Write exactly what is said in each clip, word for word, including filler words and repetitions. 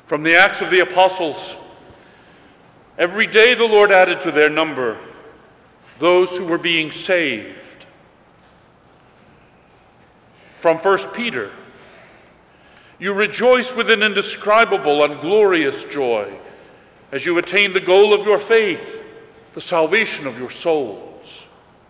From the Acts of the Apostles, every day the Lord added to their number those who were being saved. From First Peter, you rejoice with an indescribable and glorious joy as you attain the goal of your faith, the salvation of your souls.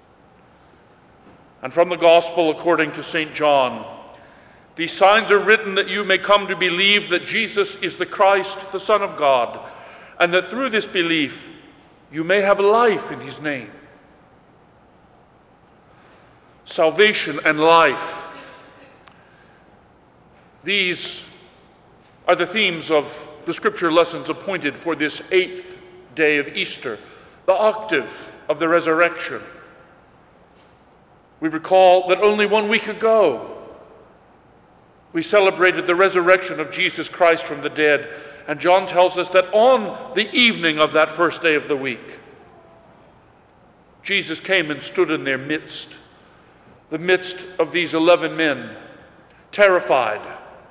And from the Gospel according to Saint John, these signs are written that you may come to believe that Jesus is the Christ, the Son of God, and that through this belief you may have life in his name. Salvation and life. These are the themes of the scripture lessons appointed for this eighth day of Easter, the octave of the resurrection. We recall that only one week ago we celebrated the resurrection of Jesus Christ from the dead, and John tells us that on the evening of that first day of the week, Jesus came and stood in their midst, the midst of these eleven men, terrified,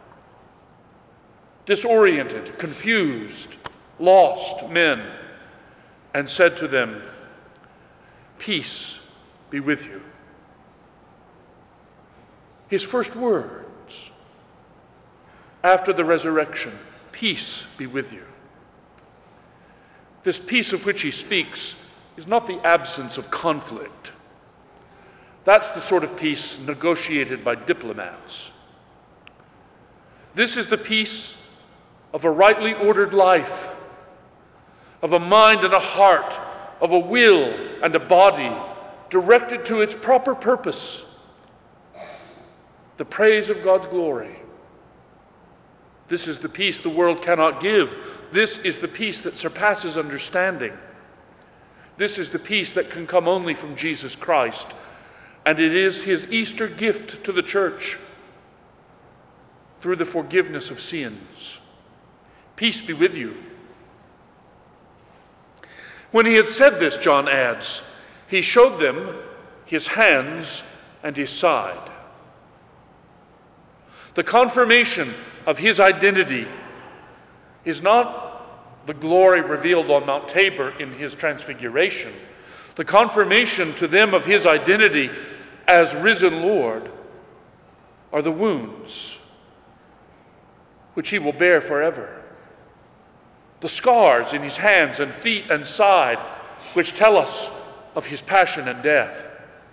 disoriented, confused, lost men, and said to them, "Peace be with you." His first words after the resurrection, "Peace be with you." This peace of which he speaks is not the absence of conflict. That's the sort of peace negotiated by diplomats. This is the peace of a rightly ordered life, of a mind and a heart, of a will and a body directed to its proper purpose, the praise of God's glory. This is the peace the world cannot give. This is the peace that surpasses understanding. This is the peace that can come only from Jesus Christ, and it is his Easter gift to the church through the forgiveness of sins. Peace be with you. When he had said this, John adds, he showed them his hands and his side. The confirmation of his identity is not the glory revealed on Mount Tabor in his transfiguration. The confirmation to them of his identity as risen Lord are the wounds which he will bear forever. The scars in his hands and feet and side which tell us of his passion and death.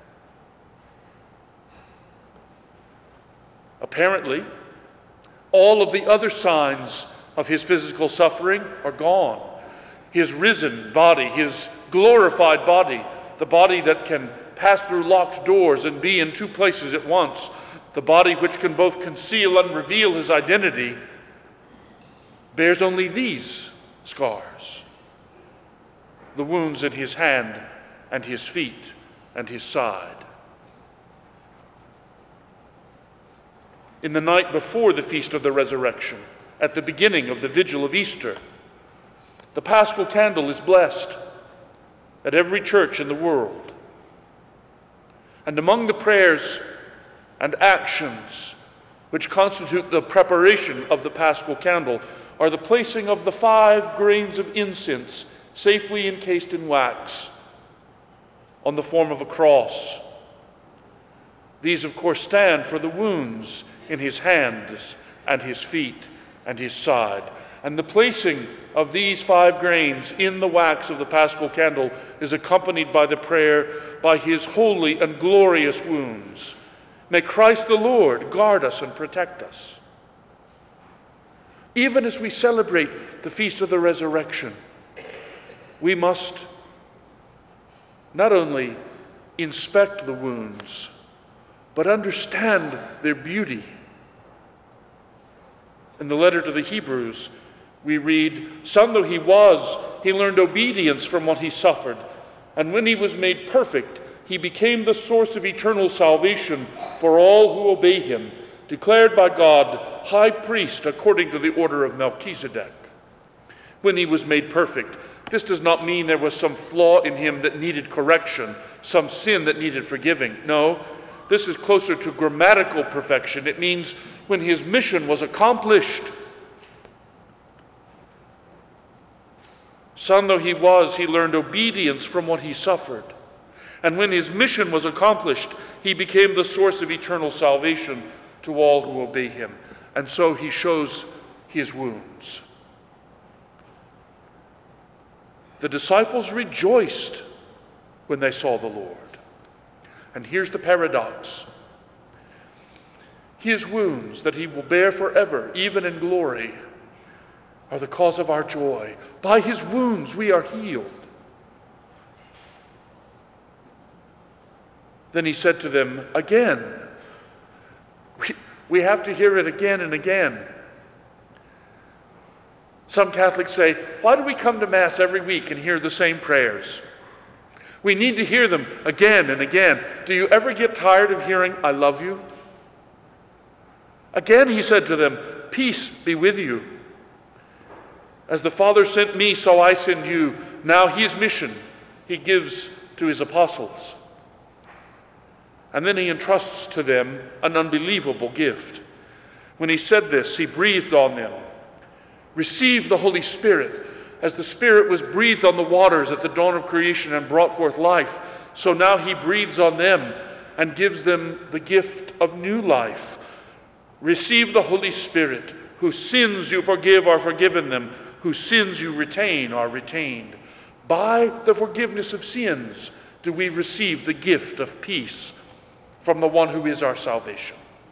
Apparently, all of the other signs of his physical suffering are gone. His risen body, his glorified body, the body that can pass through locked doors and be in two places at once, the body which can both conceal and reveal his identity, bears only these scars: the wounds in his hand and his feet and his side. In the night before the Feast of the Resurrection, at the beginning of the vigil of Easter, the Paschal candle is blessed at every church in the world. And among the prayers and actions which constitute the preparation of the Paschal candle are the placing of the five grains of incense safely encased in wax on the form of a cross. These, of course, stand for the wounds in his hands and his feet and his side. And the placing of these five grains in the wax of the Paschal candle is accompanied by the prayer, "By his holy and glorious wounds, may Christ the Lord guard us and protect us." Even as we celebrate the Feast of the Resurrection, we must not only inspect the wounds, but understand their beauty. In the letter to the Hebrews, we read, "Son though he was, he learned obedience from what he suffered. And when he was made perfect, he became the source of eternal salvation for all who obey him, declared by God high priest according to the order of Melchizedek." When he was made perfect, this does not mean there was some flaw in him that needed correction, some sin that needed forgiving. No, this is closer to grammatical perfection. It means when his mission was accomplished, Son though he was, he learned obedience from what he suffered. And when his mission was accomplished, he became the source of eternal salvation to all who obey him. And so he shows his wounds. The disciples rejoiced when they saw the Lord. And here's the paradox. His wounds that he will bear forever, even in glory, are the cause of our joy. By his wounds we are healed. Then he said to them again. We, we have to hear it again and again. Some Catholics say, why do we come to Mass every week and hear the same prayers? We need to hear them again and again. Do you ever get tired of hearing, I love you? Again he said to them, peace be with you. As the Father sent me, so I send you. Now his mission he gives to his apostles. And then he entrusts to them an unbelievable gift. When he said this, he breathed on them. Receive the Holy Spirit. As the Spirit was breathed on the waters at the dawn of creation and brought forth life, so now he breathes on them and gives them the gift of new life. Receive the Holy Spirit. Whose sins you forgive are forgiven them. Whose sins you retain are retained. By the forgiveness of sins do we receive the gift of peace from the one who is our salvation.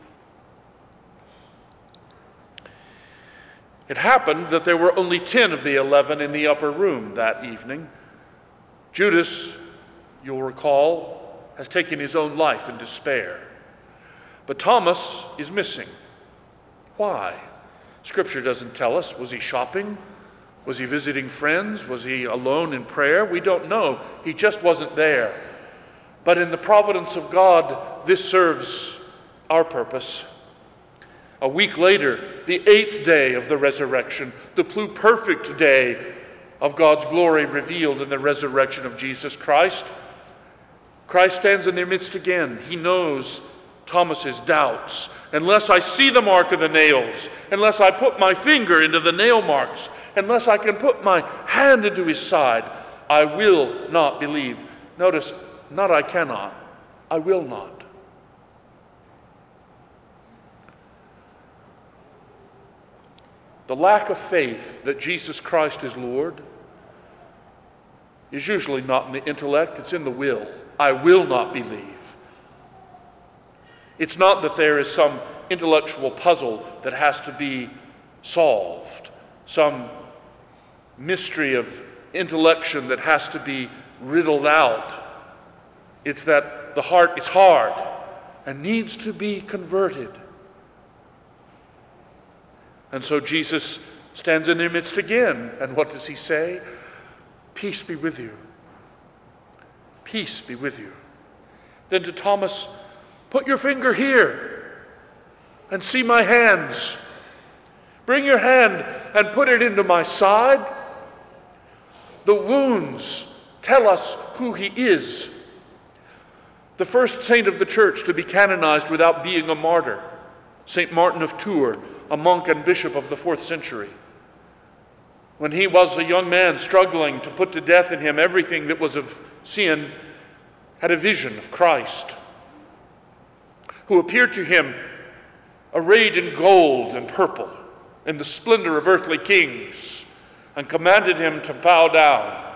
It happened that there were only ten of the eleven in the upper room that evening. Judas, you'll recall, has taken his own life in despair. But Thomas is missing. Why? Scripture doesn't tell us. Was he shopping? Was he visiting friends? Was he alone in prayer? We don't know. He just wasn't there. But in the providence of God, this serves our purpose. A week later, the eighth day of the resurrection, the pluperfect day of God's glory revealed in the resurrection of Jesus Christ, Christ stands in their midst again. He knows Thomas's doubts. Unless I see the mark of the nails, unless I put my finger into the nail marks, unless I can put my hand into his side, I will not believe. Notice, not I cannot, I will not. The lack of faith that Jesus Christ is Lord is usually not in the intellect, it's in the will. I will not believe. It's not that there is some intellectual puzzle that has to be solved, some mystery of intellection that has to be riddled out. It's that the heart is hard and needs to be converted. And so Jesus stands in their midst again. And what does he say? Peace be with you. Peace be with you. Then to Thomas, put your finger here and see my hands. Bring your hand and put it into my side. The wounds tell us who he is. The first saint of the church to be canonized without being a martyr, Saint Martin of Tours, a monk and bishop of the fourth century. When he was a young man struggling to put to death in him everything that was of sin, had a vision of Christ, who appeared to him arrayed in gold and purple, in the splendor of earthly kings, and commanded him to bow down.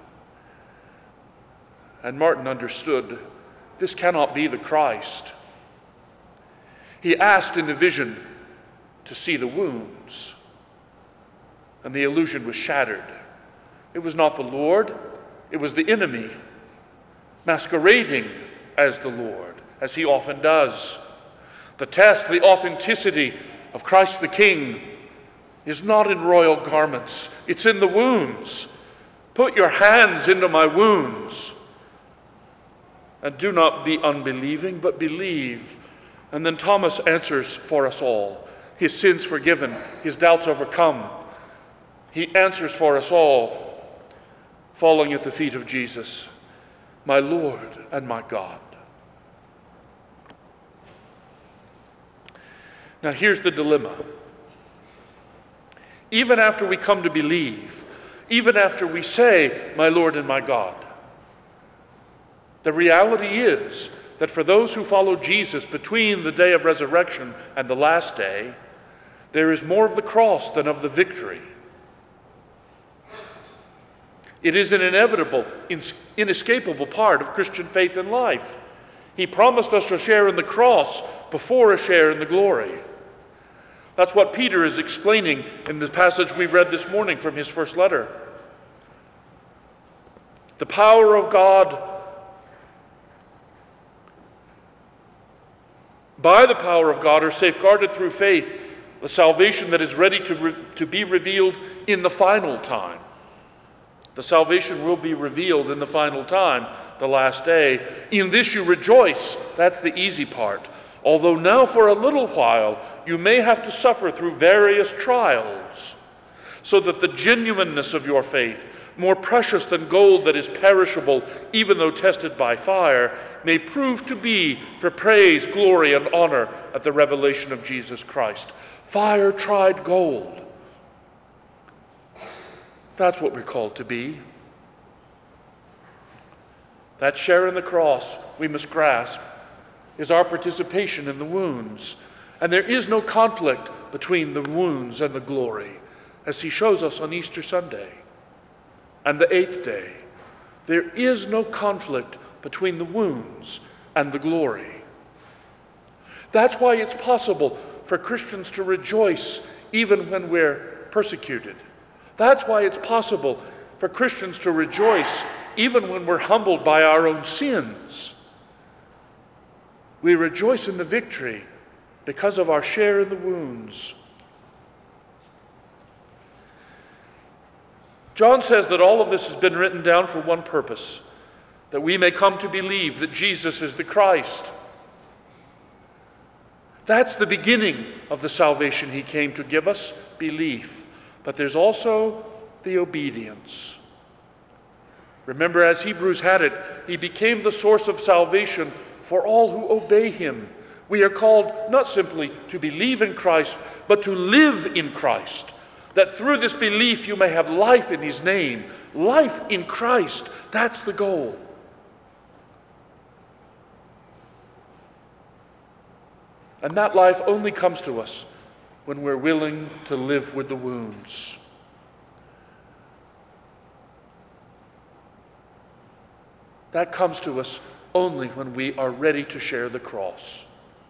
And Martin understood, this cannot be the Christ. He asked in the vision to see the wounds, and the illusion was shattered. It was not the Lord, it was the enemy, masquerading as the Lord, as he often does. The test, the authenticity of Christ the King is not in royal garments, it's in the wounds. Put your hands into my wounds. And do not be unbelieving, but believe. And then Thomas answers for us all. His sins forgiven, his doubts overcome. He answers for us all, falling at the feet of Jesus, my Lord and my God. Now here's the dilemma. Even after we come to believe, even after we say, "My Lord and my God." The reality is that for those who follow Jesus between the day of resurrection and the last day, there is more of the cross than of the victory. It is an inevitable, inescapable part of Christian faith and life. He promised us a share in the cross before a share in the glory. That's what Peter is explaining in the passage we read this morning from his first letter. The power of God, by the power of God, are safeguarded through faith, the salvation that is ready to, re- to be revealed in the final time. The salvation will be revealed in the final time, the last day. In this you rejoice. That's the easy part. Although now for a little while you may have to suffer through various trials, so that the genuineness of your faith, more precious than gold that is perishable, even though tested by fire, may prove to be for praise, glory, and honor at the revelation of Jesus Christ. Fire-tried gold. That's what we're called to be. That share in the cross we must grasp is our participation in the wounds. And there is no conflict between the wounds and the glory, as he shows us on Easter Sunday and the eighth day. There is no conflict between the wounds and the glory. That's why it's possible for Christians to rejoice even when we're persecuted. That's why it's possible for Christians to rejoice even when we're humbled by our own sins. We rejoice in the victory because of our share in the wounds. John says that all of this has been written down for one purpose, that we may come to believe that Jesus is the Christ. That's the beginning of the salvation he came to give us, belief. But there's also the obedience. Remember, as Hebrews had it, he became the source of salvation for all who obey him. We are called not simply to believe in Christ, but to live in Christ, that through this belief you may have life in his name. Life in Christ, that's the goal. And that life only comes to us when we're willing to live with the wounds. That comes to us only when we are ready to share the cross,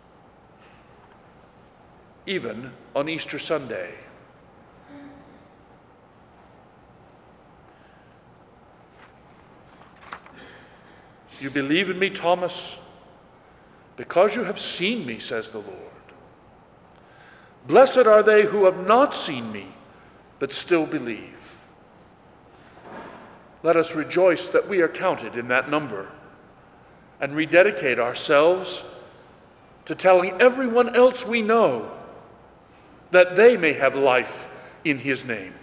even on Easter Sunday. You believe in me, Thomas, because you have seen me, says the Lord. Blessed are they who have not seen me, but still believe. Let us rejoice that we are counted in that number and rededicate ourselves to telling everyone else we know that they may have life in his name.